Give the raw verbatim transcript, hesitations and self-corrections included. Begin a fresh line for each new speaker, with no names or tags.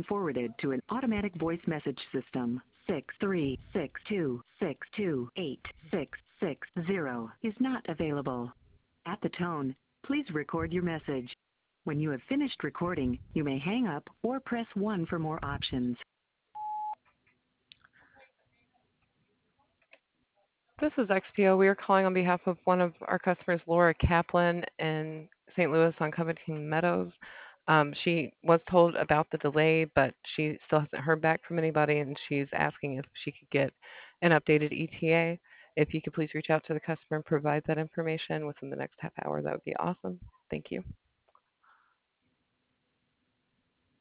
been forwarded to an automatic voice message system. six three six two six two eight six six zero is not available. At the tone, please record your message. When you have finished recording, you may hang up or press one for more options.
This is X P O. We are calling on behalf of one of our customers, Laura Kaplan in Saint Louis on Covington Meadows. Um, she was told about the delay, but she still hasn't heard back from anybody, and she's asking if she could get an updated E T A. If you could please reach out to the customer and provide that information within the next half hour, that would be awesome. Thank you.